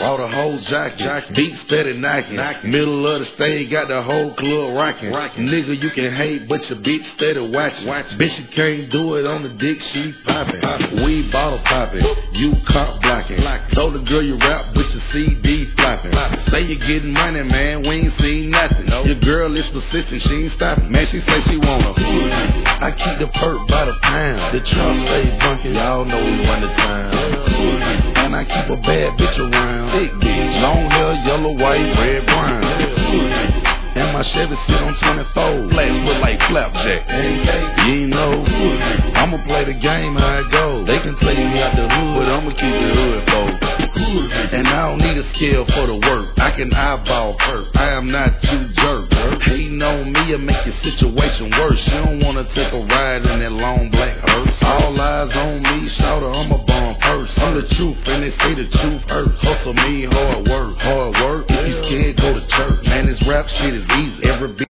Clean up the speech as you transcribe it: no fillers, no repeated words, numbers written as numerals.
All the whole jockey, beat steady knocking. Middle of the stage, got the whole club rocking. Nigga, you can hate, but your bitch steady watching. Bitch, you can't do it on the dick, she popping. We bottle popping, you cop blocking. Told the girl you rap, but your CD flopping. Say you getting money, man, we ain't seen nothing. Your girl is persistent, she ain't stopping. Man, she say she wanna. I keep the perk by the pound. The truck stay bunkin', y'all know we run the town. And I keep a bad bitch around. Thick bitch, long hair, yellow, white, red, brown. And my Chevy sit on 24. Flash look like flapjack. You ain't know. I'ma play the game how it goes. They can take me out the hood, but I'ma keep the hood, folks. And I don't need a skill for the work. I can eyeball perk. I am not too jerk. Hating on me will make your situation worse. You don't wanna take a ride in that long black hearse. All eyes on me, shouter, I'm a bomb purse. I'm the truth, and they say the truth hurts. Hustle me, hard work. If you scared, go to church. Man, this rap shit is easy. Every